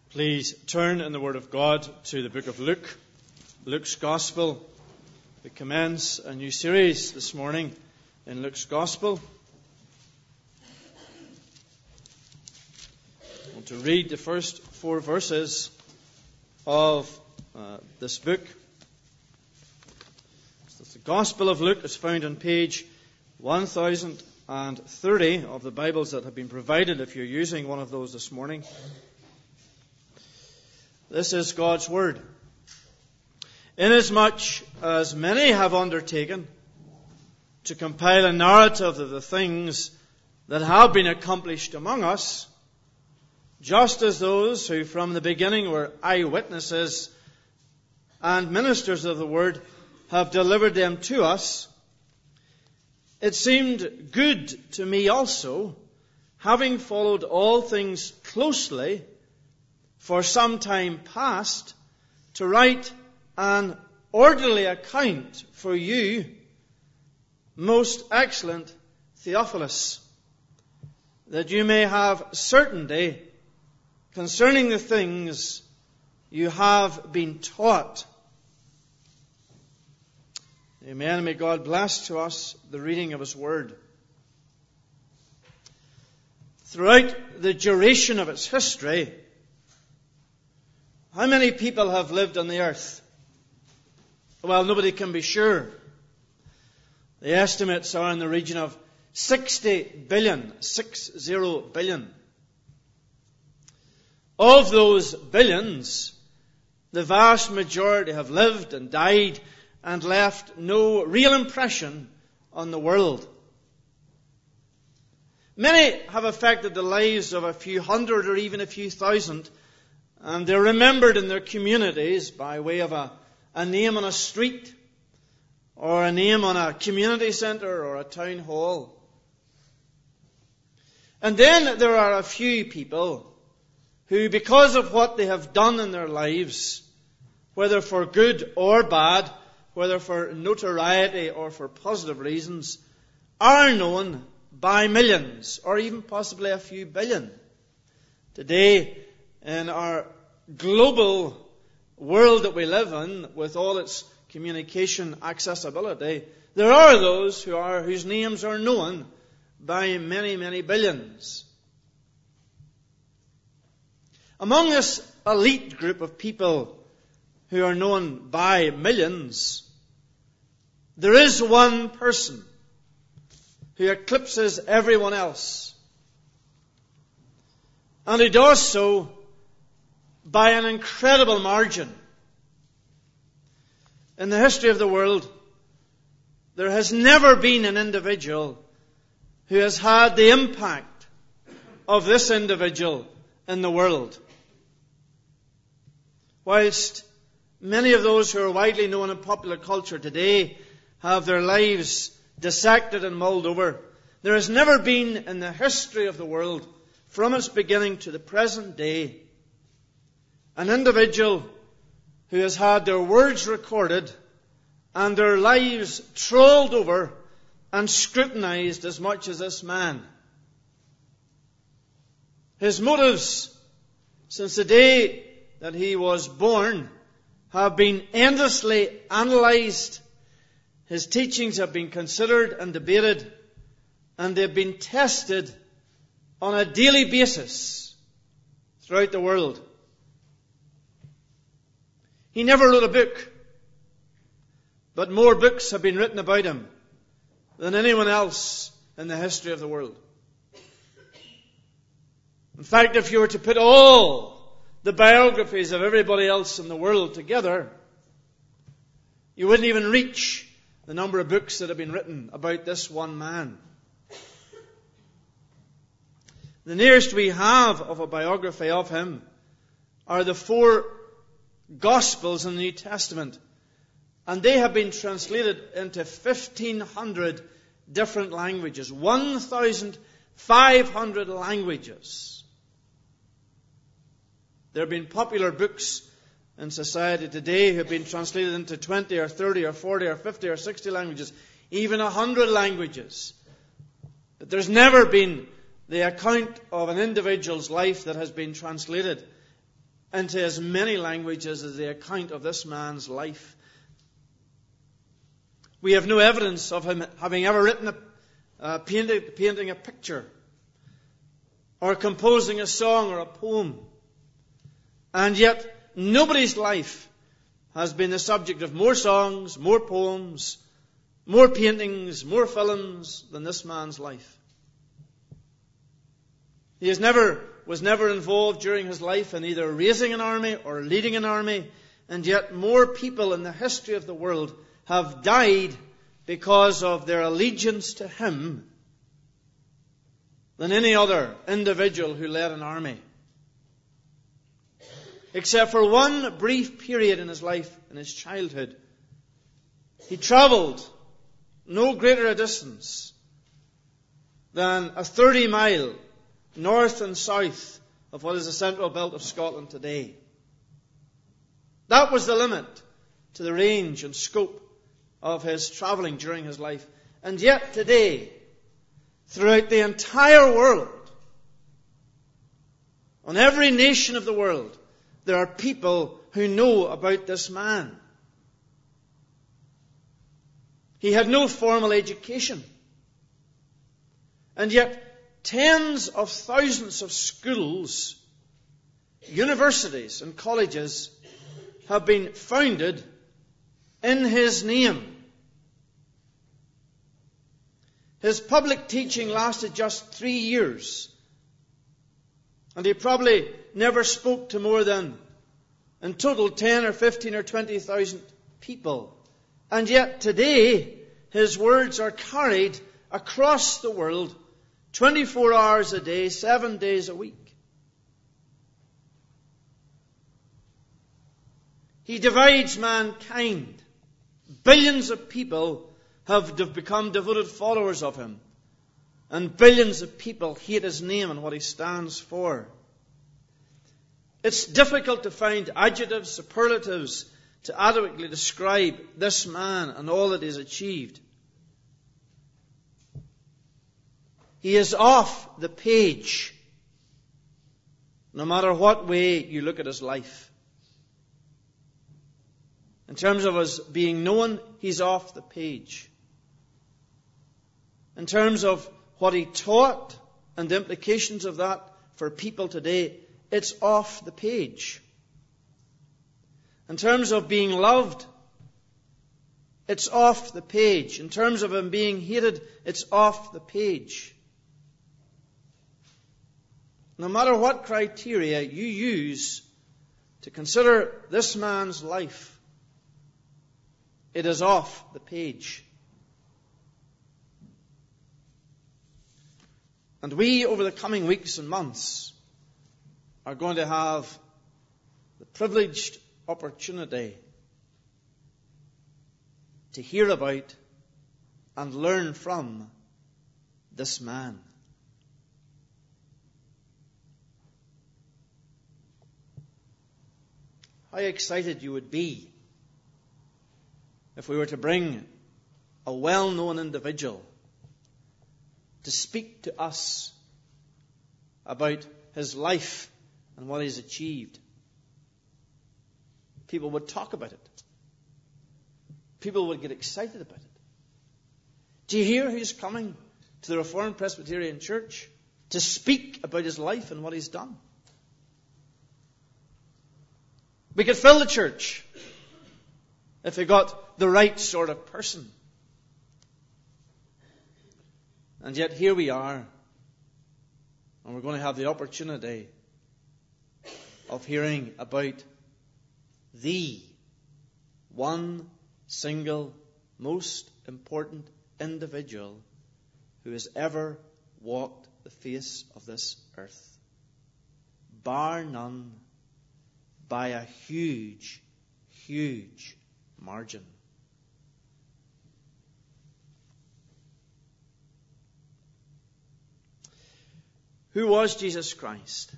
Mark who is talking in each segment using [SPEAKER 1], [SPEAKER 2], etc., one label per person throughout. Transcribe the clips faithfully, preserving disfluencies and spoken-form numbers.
[SPEAKER 1] Please turn in the Word of God to the book of Luke, Luke's Gospel. We commence a new series this morning in Luke's Gospel. I want to read the first four verses of uh, this book. So the Gospel of Luke is found on page one thousand thirty of the Bibles that have been provided if you're using one of those this morning. This is God's Word. Inasmuch as many have undertaken to compile a narrative of the things that have been accomplished among us, just as those who from the beginning were eyewitnesses and ministers of the Word have delivered them to us, it seemed good to me also, having followed all things closely for some time past, to write an orderly account for you, most excellent Theophilus, that you may have certainty concerning the things you have been taught. Amen. May God bless to us the reading of His Word. Throughout the duration of its history, how many people have lived on the earth? Well, nobody can be sure. The estimates are in the region of sixty billion, six zero billion. Of those billions, the vast majority have lived and died and left no real impression on the world. Many have affected the lives of a few hundred or even a few thousand, and they're remembered in their communities by way of a, a name on a street, or a name on a community centre, or a town hall. And then there are a few people who, because of what they have done in their lives, whether for good or bad, whether for notoriety or for positive reasons, are known by millions, or even possibly a few billion. Today, in our global world that we live in, with all its communication accessibility, there are those who are whose names are known by many, many billions. Among this elite group of people who are known by millions, there is one person who eclipses everyone else. And he does so by an incredible margin. In the history of the world, there has never been an individual who has had the impact of this individual in the world. Whilst many of those who are widely known in popular culture today have their lives dissected and mulled over, there has never been in the history of the world, from its beginning to the present day, an individual who has had their words recorded and their lives trawled over and scrutinized as much as this man. His motives, since the day that he was born, have been endlessly analyzed. His teachings have been considered and debated, and they've been tested on a daily basis throughout the world. He never wrote a book, but more books have been written about him than anyone else in the history of the world. In fact, if you were to put all the biographies of everybody else in the world together, you wouldn't even reach the number of books that have been written about this one man. The nearest we have of a biography of him are the four Gospels in the New Testament. And they have been translated into fifteen hundred different languages. one thousand five hundred languages. There have been popular books in society today who have been translated into twenty or thirty or forty or fifty or sixty languages, even one hundred languages. But there's never been the account of an individual's life that has been translated into as many languages as the account of this man's life. We have no evidence of him having ever written a, uh, painted, painting a picture or composing a song or a poem. And yet, nobody's life has been the subject of more songs, more poems, more paintings, more films than this man's life. He has never, was never involved during his life in either raising an army or leading an army, and yet more people in the history of the world have died because of their allegiance to him than any other individual who led an army. Except for one brief period in his life, in his childhood, he travelled no greater a distance than a thirty mile north and south of what is the central belt of Scotland today. That was the limit to the range and scope of his travelling during his life. And yet today, throughout the entire world, on every nation of the world, there are people who know about this man. He had no formal education. And yet, tens of thousands of schools, universities and colleges have been founded in his name. His public teaching lasted just three years. And he probably never spoke to more than, in total, ten or fifteen or twenty thousand people. And yet today, his words are carried across the world twenty-four hours a day, seven days a week. He divides mankind. Billions of people have become devoted followers of him. And billions of people hate his name and what he stands for. It's difficult to find adjectives, superlatives to adequately describe this man and all that he's achieved. He is off the page, no matter what way you look at his life. In terms of his being known, he's off the page. In terms of what he taught and the implications of that for people today, it's off the page. In terms of being loved, it's off the page. In terms of him being hated, it's off the page. No matter what criteria you use to consider this man's life, it is off the page. And we, over the coming weeks and months, are going to have the privileged opportunity to hear about and learn from this man. How excited you would be if we were to bring a well-known individual to speak to us about his life and what he's achieved. People would talk about it. People would get excited about it. Do you hear who's coming to the Reformed Presbyterian Church to speak about his life and what he's done? We could fill the church if we got the right sort of person. And yet here we are, and we're going to have the opportunity of hearing about the one single most important individual who has ever walked the face of this earth, bar none, by a huge, huge margin. Who was Jesus Christ?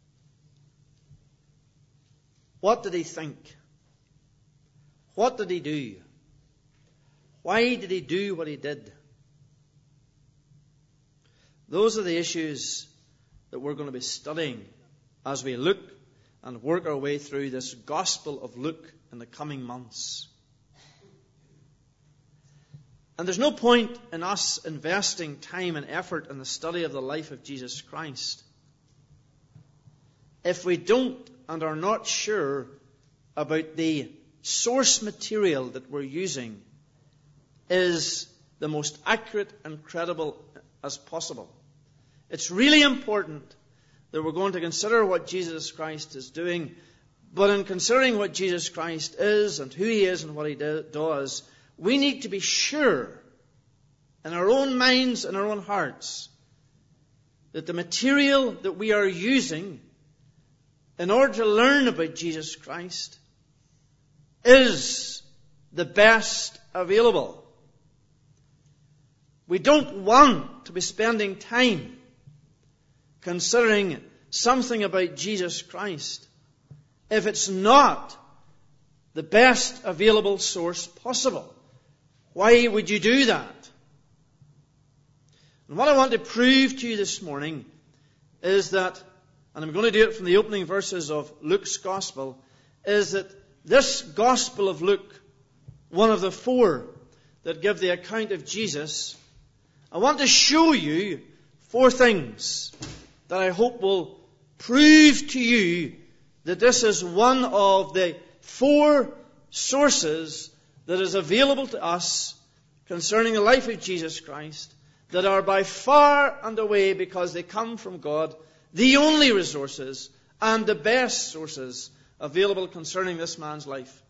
[SPEAKER 1] What did he think? What did he do? Why did he do what he did? Those are the issues that we're going to be studying as we look and work our way through this Gospel of Luke in the coming months. And there's no point in us investing time and effort in the study of the life of Jesus Christ if we don't and are not sure about the source material that we're using is the most accurate and credible as possible. It's really important that we're going to consider what Jesus Christ is doing, but in considering what Jesus Christ is and who he is and what he do, does, we need to be sure in our own minds and our own hearts that the material that we are using in order to learn about Jesus Christ is the best available. We don't want to be spending time considering something about Jesus Christ if it's not the best available source possible. Why would you do that? And what I want to prove to you this morning is that, and I'm going to do it from the opening verses of Luke's Gospel, is that this Gospel of Luke, one of the four that give the account of Jesus, I want to show you four things that I hope will prove to you that this is one of the four sources that is available to us concerning the life of Jesus Christ that are by far and away, because they come from God, the only resources and the best sources available concerning this man's life.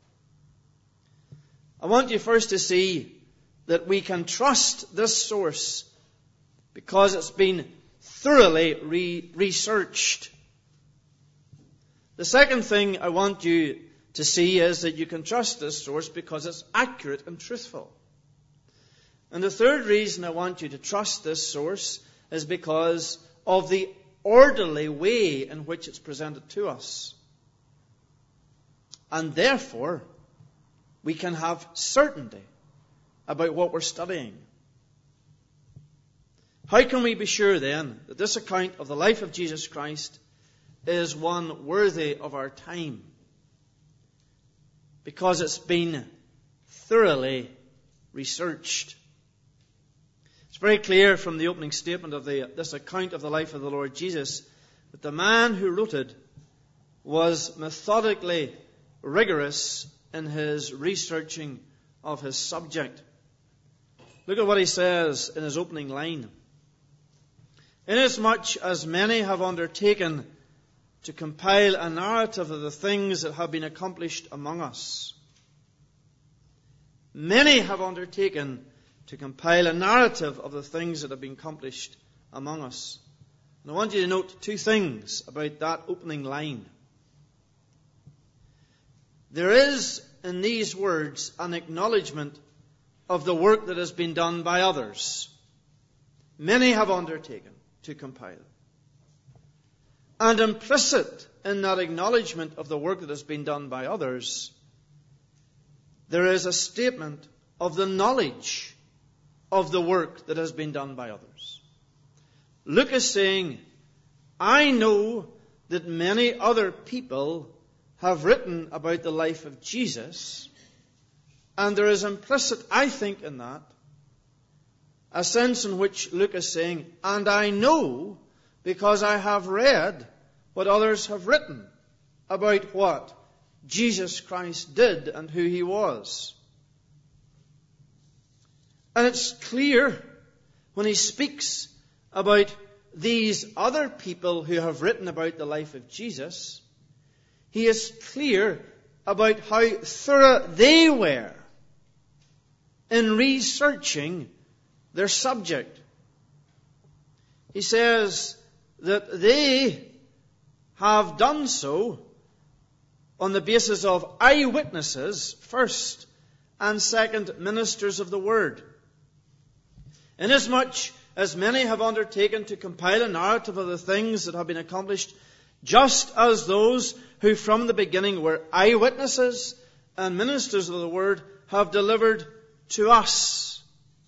[SPEAKER 1] I want you first to see that we can trust this source because it's been thoroughly re- researched. The second thing I want you to see is that you can trust this source because it's accurate and truthful. And the third reason I want you to trust this source is because of the orderly way in which it's presented to us. And therefore, we can have certainty about what we're studying. How can we be sure then that this account of the life of Jesus Christ is one worthy of our time? Because it's been thoroughly researched. It's very clear from the opening statement of the, this account of the life of the Lord Jesus that the man who wrote it was methodically rigorous in his researching of his subject. Look at what he says in his opening line. Inasmuch as many have undertaken to compile a narrative of the things that have been accomplished among us. Many have undertaken to compile a narrative of the things that have been accomplished among us. And I want you to note two things about that opening line. There is in these words an acknowledgement of the work that has been done by others. Many have undertaken to compile. And implicit in that acknowledgement of the work that has been done by others, there is a statement of the knowledge of the work that has been done by others. Luke is saying, I know that many other people have written about the life of Jesus, and there is implicit, I think, in that, a sense in which Luke is saying, and I know because I have read what others have written about what Jesus Christ did and who he was. And it's clear when he speaks about these other people who have written about the life of Jesus, he is clear about how thorough they were in researching their subject. He says that they have done so on the basis of eyewitnesses first, and second, ministers of the word. Inasmuch as many have undertaken to compile a narrative of the things that have been accomplished, just as those who from the beginning were eyewitnesses and ministers of the word have delivered to us.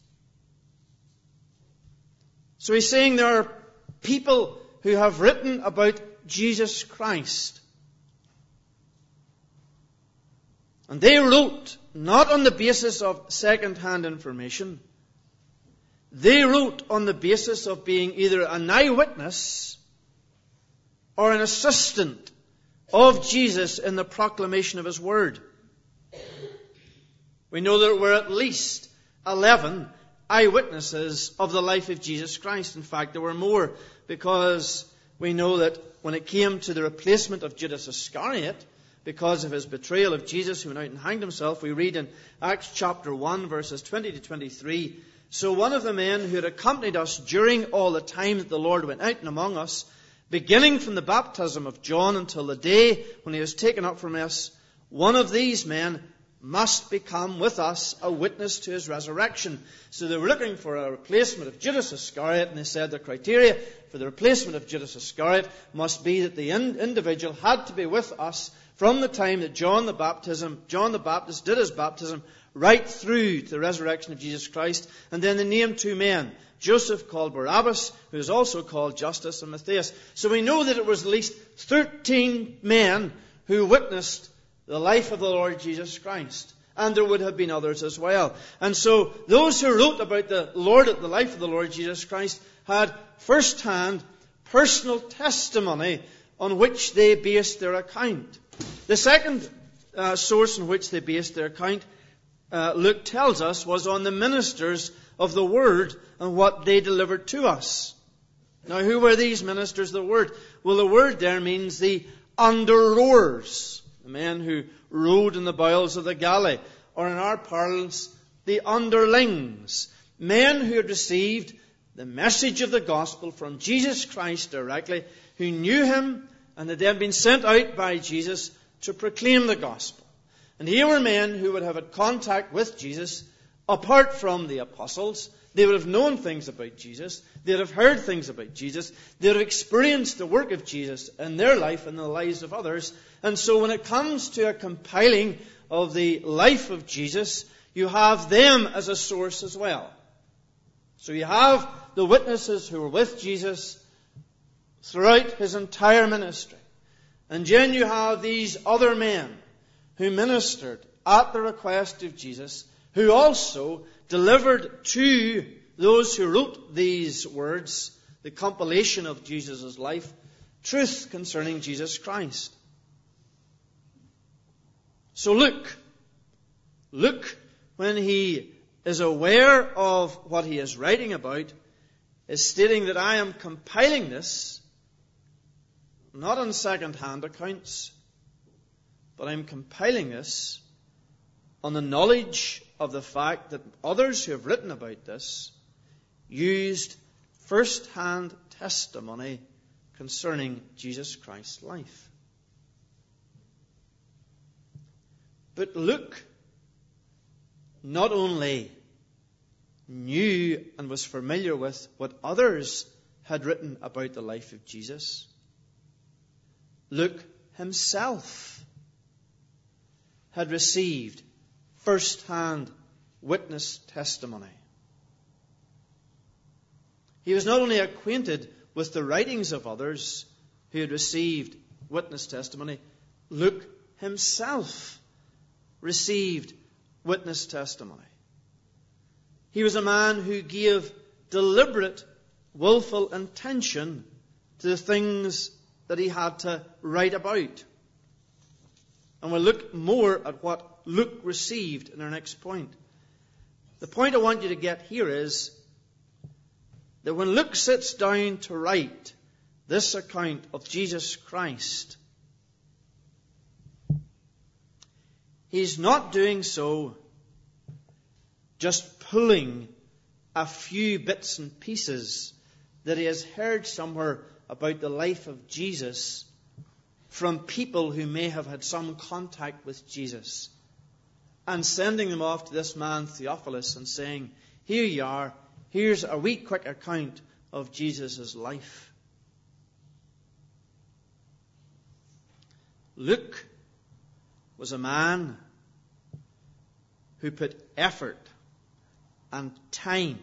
[SPEAKER 1] So he's saying there are people who have written about Jesus Christ. And they wrote not on the basis of second-hand information. They wrote on the basis of being either an eyewitness or an assistant of Jesus in the proclamation of his word. We know there were at least eleven eyewitnesses of the life of Jesus Christ. In fact, there were more, because we know that when it came to the replacement of Judas Iscariot, because of his betrayal of Jesus, who went out and hanged himself, we read in Acts chapter one, verses twenty to twenty-three, "So one of the men who had accompanied us during all the time that the Lord went out and among us, beginning from the baptism of John until the day when he was taken up from us, one of these men must become with us a witness to his resurrection." So they were looking for a replacement of Judas Iscariot, and they said the criteria for the replacement of Judas Iscariot must be that the in- individual had to be with us from the time that John the baptism, John the Baptist did his baptism, right through to the resurrection of Jesus Christ. And then they named two men, Joseph called Barabbas, who is also called Justus, and Matthias. So we know that it was at least thirteen men who witnessed the life of the Lord Jesus Christ. And there would have been others as well. And so those who wrote about the Lord, the life of the Lord Jesus Christ, had first-hand personal testimony on which they based their account. The second uh, source on which they based their account, uh, Luke tells us, was on the ministers of the Word and what they delivered to us. Now, who were these ministers of the Word? Well, the word there means the under-rowers, the men who rowed in the bowels of the galley, or in our parlance, the underlings, men who had received the message of the gospel from Jesus Christ directly, who knew him and had then been sent out by Jesus to proclaim the gospel. And here were men who would have had contact with Jesus apart from the apostles. They would have known things about Jesus. They would have heard things about Jesus. They would have experienced the work of Jesus in their life and the lives of others. And so when it comes to a compiling of the life of Jesus, you have them as a source as well. So you have the witnesses who were with Jesus throughout his entire ministry. And then you have these other men who ministered at the request of Jesus, who also delivered to those who wrote these words, the compilation of Jesus' life, truth concerning Jesus Christ. So Luke, Luke, when he is aware of what he is writing about, is stating that I am compiling this not on second-hand accounts, but I'm compiling this on the knowledge of the fact that others who have written about this used first-hand testimony concerning Jesus Christ's life. But Luke not only knew and was familiar with what others had written about the life of Jesus, Luke himself had received first-hand witness testimony. He was not only acquainted with the writings of others who had received witness testimony, Luke himself received witness testimony. He was a man who gave deliberate, willful attention to the things that he had to write about. And we'll look more at what Luke received in our next point. The point I want you to get here is that when Luke sits down to write this account of Jesus Christ, he's not doing so just pulling a few bits and pieces that he has heard somewhere about the life of Jesus from people who may have had some contact with Jesus, and sending them off to this man Theophilus and saying, here you are, here's a wee quick account of Jesus' life. Luke was a man who put effort and time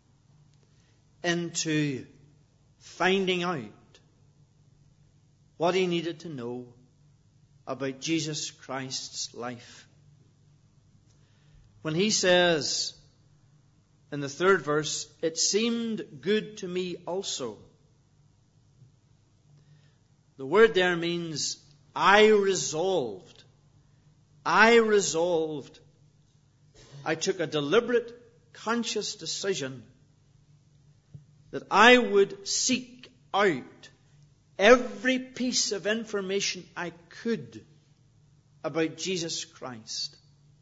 [SPEAKER 1] into finding out what he needed to know about Jesus Christ's life. when he says in the third verse, "It seemed good to me also." The word there means I resolved. I resolved. I took a deliberate, conscious decision that I would seek out every piece of information I could about Jesus Christ.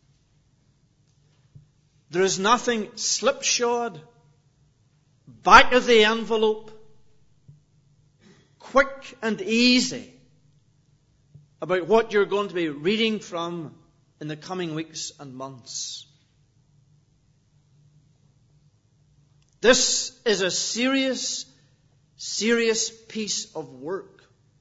[SPEAKER 1] There is nothing slipshod, back of the envelope, quick and easy about what you're going to be reading from in the coming weeks and months. This is a serious, serious piece of work.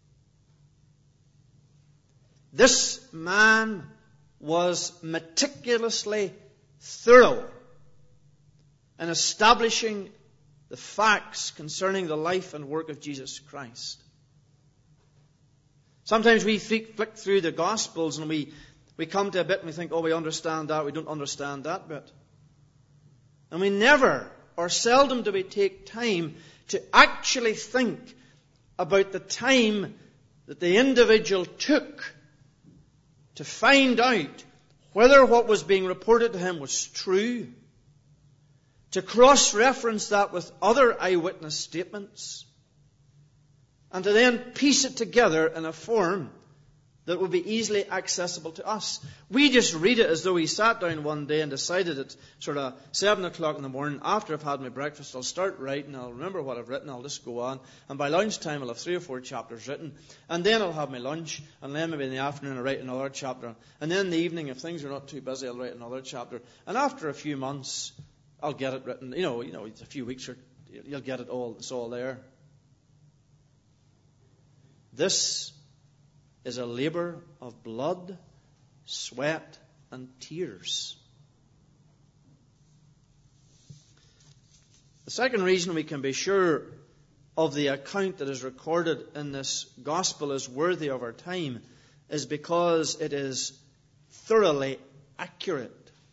[SPEAKER 1] This man was meticulously thorough in establishing the facts concerning the life and work of Jesus Christ. Sometimes we flick through the Gospels and we, we come to a bit and we think, oh, we understand that, we don't understand that bit. And we never or seldom do we take time to actually think about the time that the individual took to find out whether what was being reported to him was true, to cross-reference that with other eyewitness statements, and to then piece it together in a form that would be easily accessible to us. We just read it as though he sat down one day and decided at sort of seven o'clock in the morning, after I've had my breakfast, I'll start writing, I'll remember what I've written, I'll just go on, and by lunchtime I'll have three or four chapters written, and then I'll have my lunch, and then maybe in the afternoon I'll write another chapter, and then in the evening, if things are not too busy, I'll write another chapter, and after a few months, I'll get it written. You know, you know, it's a few weeks, or you'll get it all, it's all there. This is a labor of blood, sweat, and tears. The second reason we can be sure of the account that is recorded in this gospel as worthy of our time is because it is thoroughly accurate.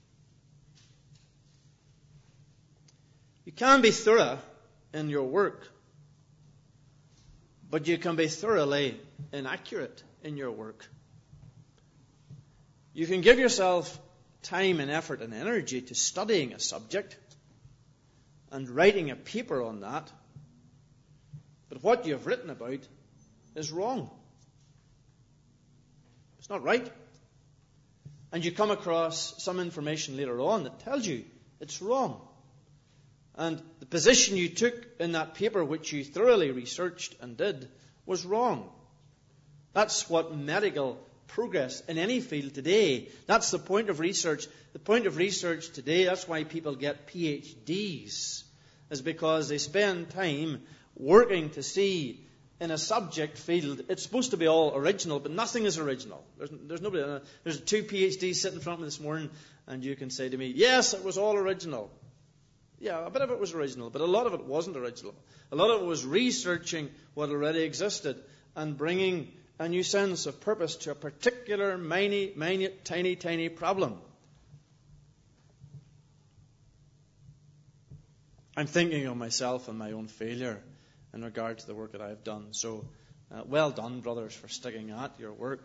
[SPEAKER 1] You can be thorough in your work, but you can be thoroughly inaccurate in your work. You can give yourself time and effort and energy to studying a subject and writing a paper on that, but what you have written about is wrong. It's not right. And you come across some information later on that tells you it's wrong. And the position you took in that paper, which you thoroughly researched and did, was wrong. That's what medical progress in any field today, that's the point of research. The point of research today, that's why people get P H Ds, is because they spend time working to see in a subject field, it's supposed to be all original, but nothing is original. There's, there's nobody, there's two P H Ds sitting in front of me this morning, and you can say to me, yes, it was all original. Yeah, a bit of it was original, but a lot of it wasn't original. A lot of it was researching what already existed and bringing a new sense of purpose to a particular minute, minute, tiny, tiny problem. I'm thinking of myself and my own failure in regard to the work that I've done. So, uh, well done, brothers, for sticking at your work.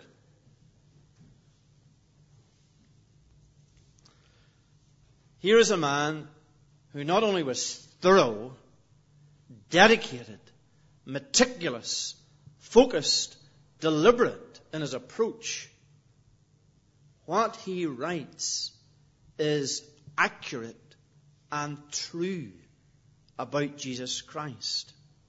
[SPEAKER 1] Here is a man who not only was thorough, dedicated, meticulous, focused, deliberate in his approach. What he writes is accurate and true about Jesus Christ.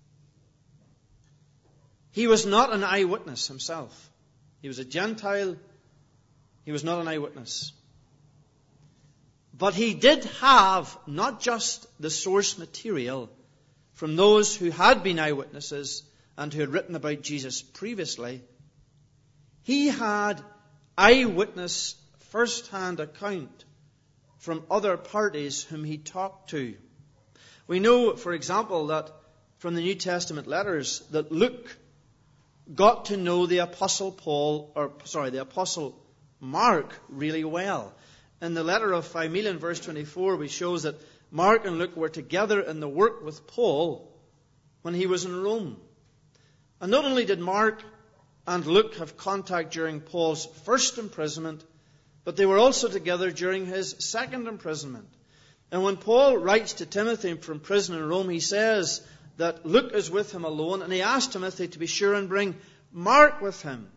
[SPEAKER 1] He was not an eyewitness himself. He was a Gentile. He was not an eyewitness. But he did have not just the source material from those who had been eyewitnesses and who had written about Jesus previously. He had eyewitness first-hand account from other parties whom he talked to. We know, for example, that from the New Testament letters that Luke got to know the Apostle Paul, or sorry, the Apostle Mark really well. in the letter of Philemon, verse twenty-four, we shows that Mark and Luke were together in the work with Paul when he was in Rome. And not only did Mark and Luke have contact during Paul's first imprisonment, but they were also together during his second imprisonment. And when Paul writes to Timothy from prison in Rome, he says that Luke is with him alone, and he asked Timothy to be sure and bring Mark with him.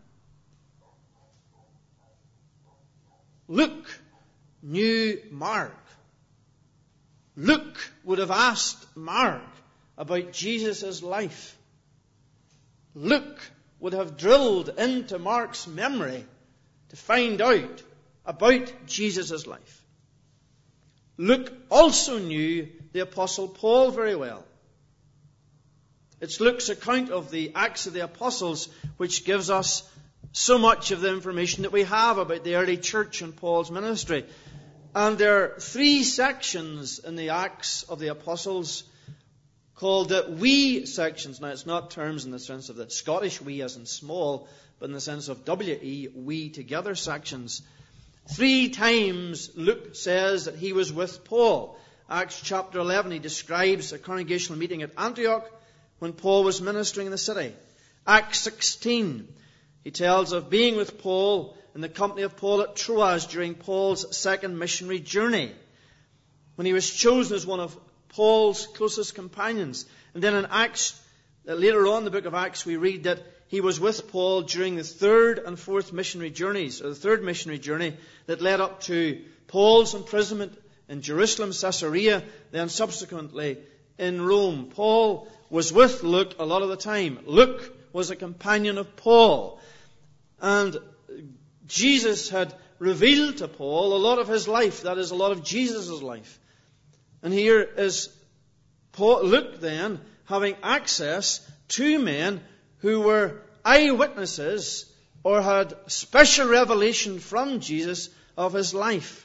[SPEAKER 1] Luke knew Mark. Luke would have asked Mark about Jesus' life. Luke would have drilled into Mark's memory to find out about Jesus' life. Luke also knew the Apostle Paul very well. It's Luke's account of the Acts of the Apostles which gives us so much of the information that we have about the early church and Paul's ministry. And there are three sections in the Acts of the Apostles called the we sections. Now, it's not terms in the sense of the Scottish we as in small, but in the sense of W E, we together sections. Three times Luke says that he was with Paul. Acts chapter eleven, he describes a congregational meeting at Antioch when Paul was ministering in the city. Acts sixteen, he tells of being with Paul in the company of Paul at Troas during Paul's second missionary journey, when he was chosen as one of Paul's closest companions. And then in Acts, later on in the book of Acts, we read that he was with Paul during the third and fourth missionary journeys, or the third missionary journey that led up to Paul's imprisonment in Jerusalem, Caesarea, then subsequently in Rome. Paul was with Luke a lot of the time. Luke was a companion of Paul. And Jesus had revealed to Paul a lot of his life, that is, a lot of Jesus' life. And here is Paul, Luke then having access to men who were eyewitnesses or had special revelation from Jesus of his life.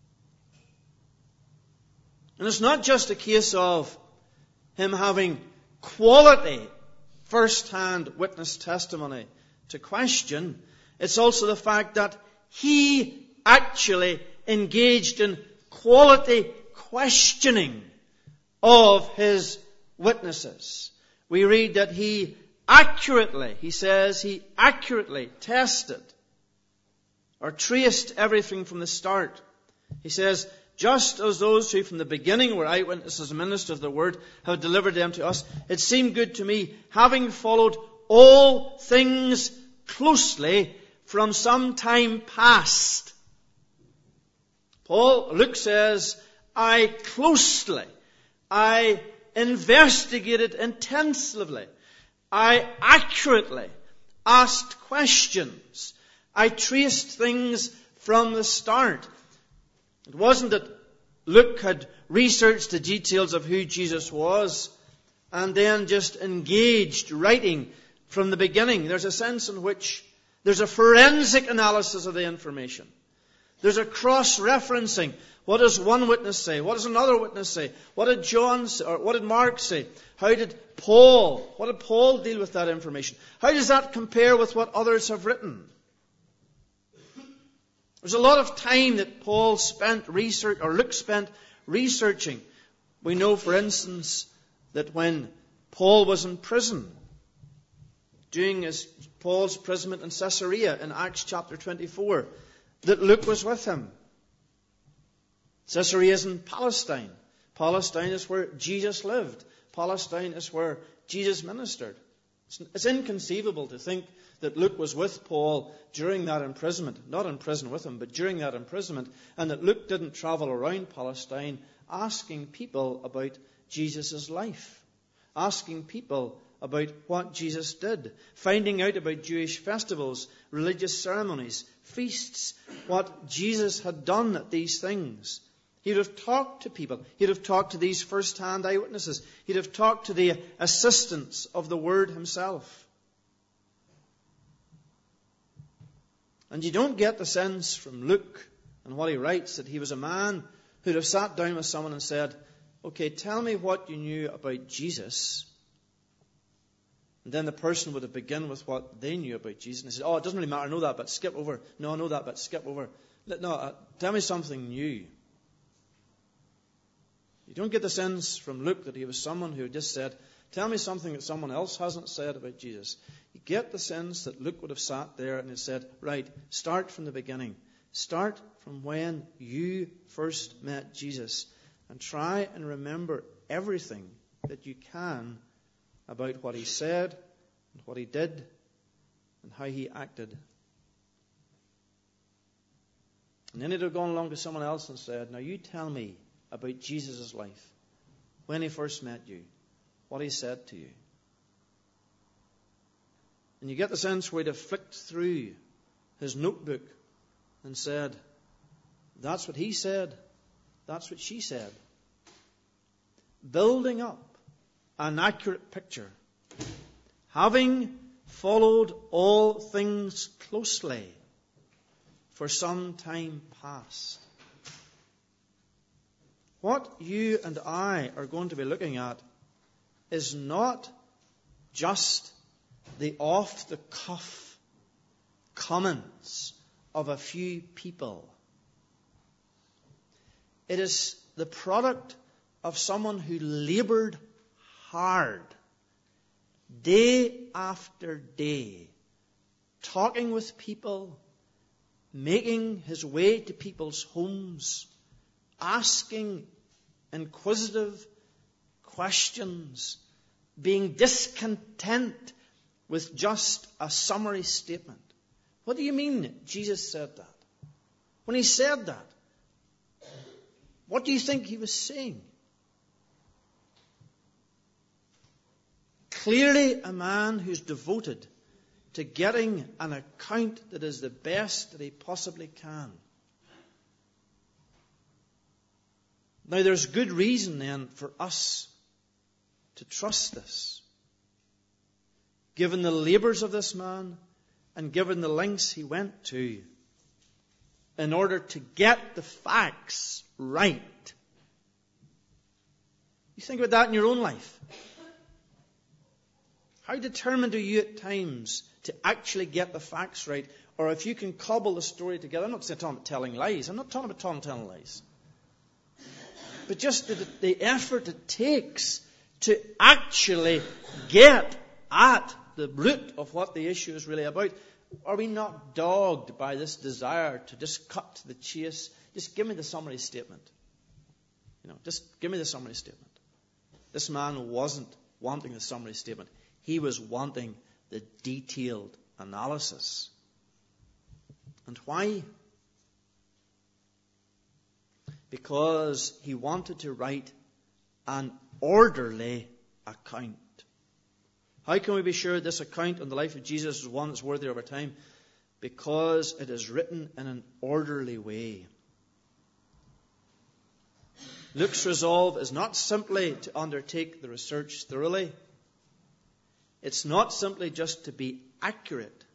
[SPEAKER 1] And it's not just a case of him having quality first-hand witness testimony to question. It's also the fact that he actually engaged in quality questioning of his witnesses. We read that he accurately, he says, he accurately tested or traced everything from the start. He says, just as those who from the beginning were eyewitnesses and ministers of the word have delivered them to us, it seemed good to me, having followed all things closely from some time past. Paul, Luke says, I closely, I investigated intensively, I accurately asked questions, I traced things from the start. It wasn't that Luke had researched the details of who Jesus was and then just engaged writing from the beginning. There's a sense in which there's a forensic analysis of the information. There's a cross-referencing. What does one witness say? What does another witness say? What did John say? Or what did Mark say? How did Paul, what did Paul deal with that information? How does that compare with what others have written? There's a lot of time that Paul spent research, or Luke spent researching. We know, for instance, that when Paul was in prison, during his, Paul's imprisonment in Caesarea in Acts chapter twenty-four, that Luke was with him. Caesarea is in Palestine. Palestine is where Jesus lived. Palestine is where Jesus ministered. It's, it's inconceivable to think that Luke was with Paul during that imprisonment, not in prison with him, but during that imprisonment, and that Luke didn't travel around Palestine asking people about Jesus' life, asking people about what Jesus did, finding out about Jewish festivals, religious ceremonies, feasts, what Jesus had done at these things. He'd have talked to people. He'd have talked to these first-hand eyewitnesses. He'd have talked to the assistants of the Word himself. And you don't get the sense from Luke and what he writes that he was a man who'd have sat down with someone and said, okay, tell me what you knew about Jesus. And then the person would have begun with what they knew about Jesus. And he said, oh, it doesn't really matter, I know that, but skip over. No, I know that, but skip over. No, uh, tell me something new. You don't get the sense from Luke that he was someone who just said, tell me something that someone else hasn't said about Jesus. You get the sense that Luke would have sat there and had said, right, start from the beginning. Start from when you first met Jesus and try and remember everything that you can about what he said and what he did and how he acted. And then he'd have gone along to someone else and said, now you tell me about Jesus' life, when he first met you, what he said to you. And you get the sense where he'd have flicked through his notebook and said, that's what he said, that's what she said. Building up an accurate picture, having followed all things closely for some time past. What you and I are going to be looking at is not just the off-the-cuff comments of a few people. It is the product of someone who labored hard, day after day, talking with people, making his way to people's homes, asking inquisitive questions, being discontent with just a summary statement. What do you mean Jesus said that? When he said that, what do you think he was saying? Clearly a man who's devoted to getting an account that is the best that he possibly can. Now there's good reason then for us to trust this. Given the labours of this man and given the lengths he went to in order to get the facts right. You think about that in your own life. How determined are you at times to actually get the facts right? Or if you can cobble the story together. I'm not talking about telling lies. I'm not talking about telling, telling lies. But just the, the effort it takes to actually get at the root of what the issue is really about. Are we not dogged by this desire to just cut to the chase? Just give me the summary statement. You know, just give me the summary statement. This man wasn't wanting the summary statement. He was wanting the detailed analysis. And why? Because he wanted to write an orderly account. How can we be sure this account on the life of Jesus is one that's worthy of our time? Because it is written in an orderly way. Luke's resolve is not simply to undertake the research thoroughly. It's not simply just to be accurate.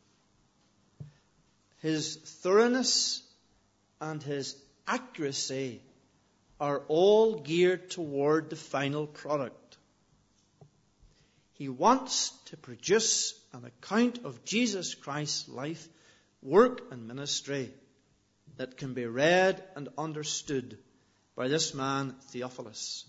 [SPEAKER 1] His thoroughness and his accuracy are all geared toward the final product. He wants to produce an account of Jesus Christ's life, work and ministry that can be read and understood by this man Theophilus.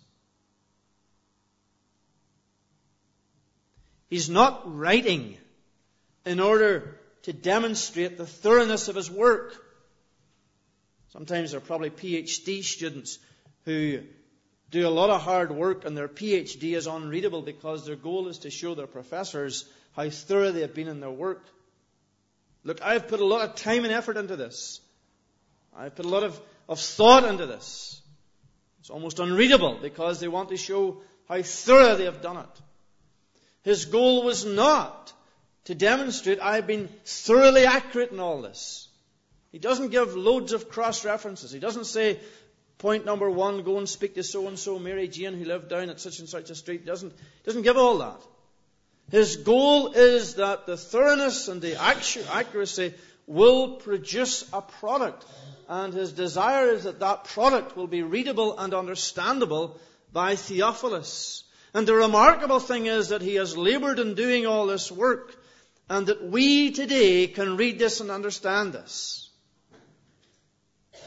[SPEAKER 1] He's not writing in order to demonstrate the thoroughness of his work. Sometimes there are probably PhD students who do a lot of hard work and their PhD is unreadable because their goal is to show their professors how thorough they have been in their work. Look, I've put a lot of time and effort into this. I've put a lot of, of thought into this. It's almost unreadable because they want to show how thorough they have done it. His goal was not to demonstrate I've been thoroughly accurate in all this. He doesn't give loads of cross-references. He doesn't say, point number one, go and speak to so-and-so Mary Jane who lived down at such and such a street. He doesn't, doesn't give all that. His goal is that the thoroughness and the accuracy will produce a product. And his desire is that that product will be readable and understandable by Theophilus. And the remarkable thing is that he has labored in doing all this work and that we today can read this and understand this.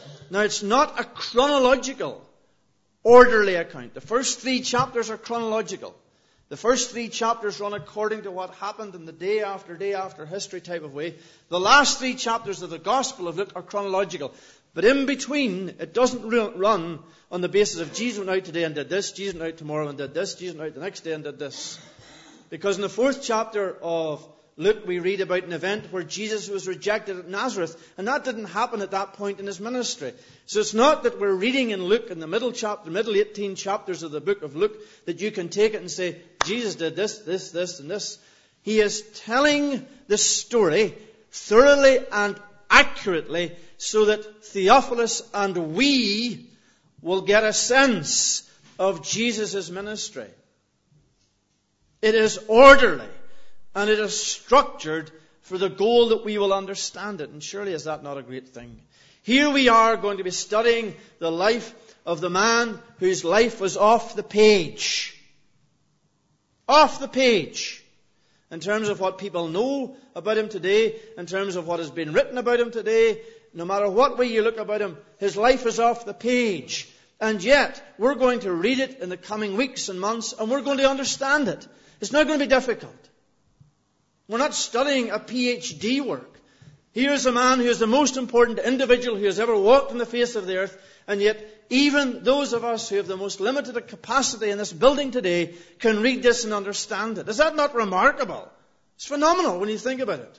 [SPEAKER 1] Now, it's not a chronological, orderly account. The first three chapters are chronological. The first three chapters run according to what happened in the day after day after history type of way. The last three chapters of the Gospel of Luke are chronological. But in between, it doesn't run on the basis of Jesus went out today and did this, Jesus went out tomorrow and did this, Jesus went out the next day and did this. Because in the fourth chapter of Luke, we read about an event where Jesus was rejected at Nazareth, and that didn't happen at that point in his ministry. So it's not that we're reading in Luke in the middle chapter, middle eighteen chapters of the book of Luke, that you can take it and say, Jesus did this, this, this, and this. He is telling the story thoroughly and accurately so that Theophilus and we will get a sense of Jesus' ministry. It is orderly. And it is structured for the goal that we will understand it. And surely is that not a great thing? Here we are going to be studying the life of the man whose life was off the page. Off the page. In terms of what people know about him today, in terms of what has been written about him today, no matter what way you look about him, his life is off the page. And yet, we're going to read it in the coming weeks and months, and we're going to understand it. It's not going to be difficult. We're not studying a P H D work. Here's a man who is the most important individual who has ever walked on the face of the earth, and yet even those of us who have the most limited capacity in this building today can read this and understand it. Is that not remarkable? It's phenomenal when you think about it.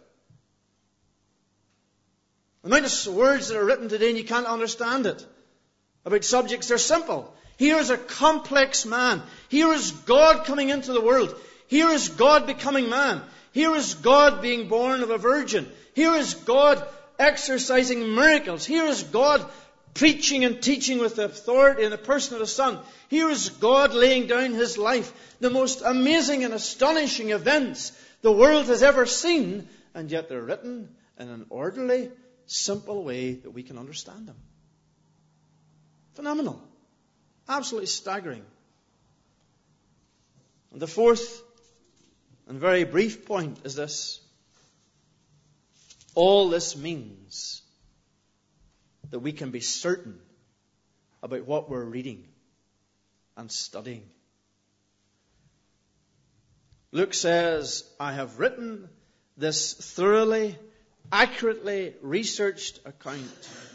[SPEAKER 1] The amount of words that are written today and you can't understand it. About subjects, they're simple. Here is a complex man. Here is God coming into the world. Here is God becoming man. Here is God being born of a virgin. Here is God exercising miracles. Here is God preaching and teaching with authority in the person of the Son. Here is God laying down his life. The most amazing and astonishing events the world has ever seen, and yet they're written in an orderly, simple way that we can understand them. Phenomenal. Absolutely staggering. And the fourth and very brief point is this. All this means that we can be certain about what we're reading and studying. Luke says, I have written this thoroughly, accurately researched account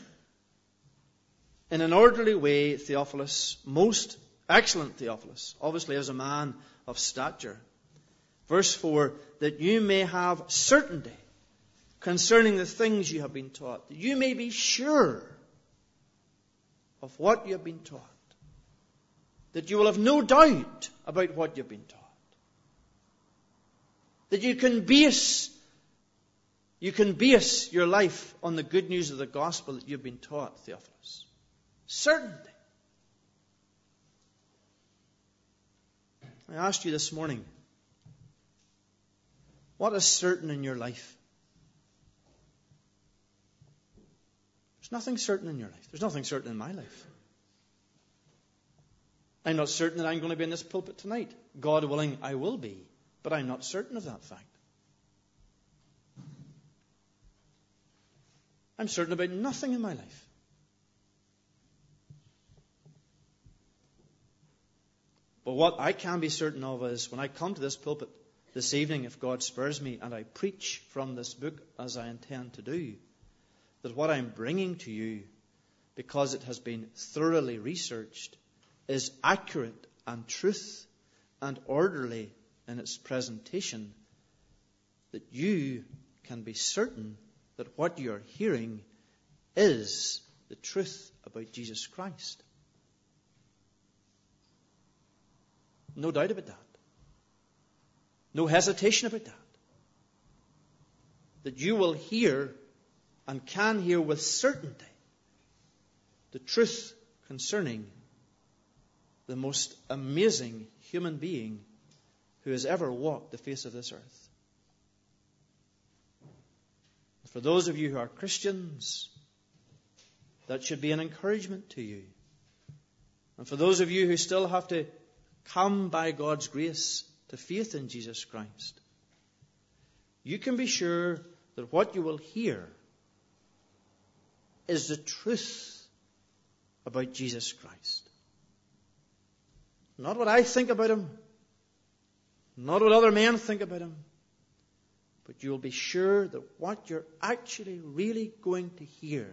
[SPEAKER 1] in an orderly way, Theophilus, most excellent Theophilus, obviously as a man of stature. Verse four, that you may have certainty concerning the things you have been taught. That you may be sure of what you have been taught. That you will have no doubt about what you've been taught. That you can base, you can base your life on the good news of the gospel that you've been taught, Theophilus. Certainty. I asked you this morning, what is certain in your life? There's nothing certain in your life. There's nothing certain in my life. I'm not certain that I'm going to be in this pulpit tonight. God willing, I will be. But I'm not certain of that fact. I'm certain about nothing in my life. But what I can be certain of is when I come to this pulpit this evening, if God spares me, and I preach from this book as I intend to do, that what I'm bringing to you, because it has been thoroughly researched, is accurate and truth and orderly in its presentation, that you can be certain that what you're hearing is the truth about Jesus Christ. No doubt about that. No hesitation about that. That you will hear and can hear with certainty the truth concerning the most amazing human being who has ever walked the face of this earth. For those of you who are Christians, that should be an encouragement to you. And for those of you who still have to come by God's grace to faith in Jesus Christ, you can be sure that what you will hear is the truth about Jesus Christ. Not what I think about him, not what other men think about him, but you'll be sure that what you're actually really going to hear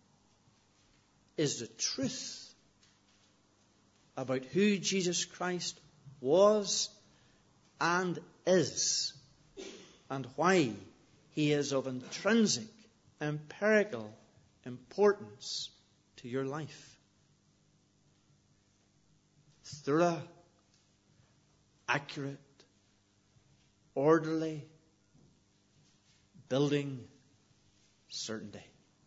[SPEAKER 1] is the truth about who Jesus Christ was and is, and why he is of intrinsic, empirical importance to your life. Thorough, accurate, orderly, building certainty,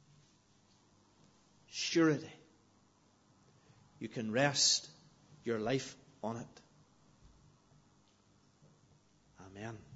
[SPEAKER 1] surety. You can rest your life on it. Amen.